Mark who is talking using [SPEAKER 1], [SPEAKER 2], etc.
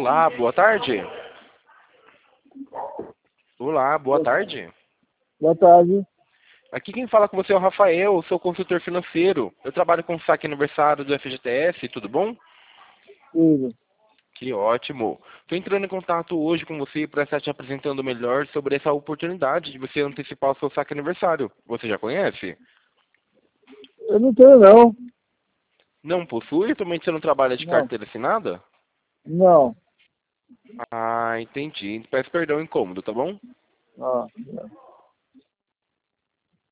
[SPEAKER 1] Olá, boa tarde. Olá, boa tarde.
[SPEAKER 2] Boa tarde.
[SPEAKER 1] Aqui quem fala com você é o Rafael, sou consultor financeiro. Eu trabalho com saque aniversário do FGTS, tudo bom?
[SPEAKER 2] Tudo.
[SPEAKER 1] Que ótimo. Estou entrando em contato hoje com você para estar te apresentando melhor sobre essa oportunidade de você antecipar o seu saque aniversário. Você já conhece?
[SPEAKER 2] Eu não tenho, não.
[SPEAKER 1] Não possui? Também você não trabalha de
[SPEAKER 2] Não.
[SPEAKER 1] carteira assinada?
[SPEAKER 2] Não.
[SPEAKER 1] Ah, entendi. Peço perdão incômodo, tá bom?
[SPEAKER 2] Ah,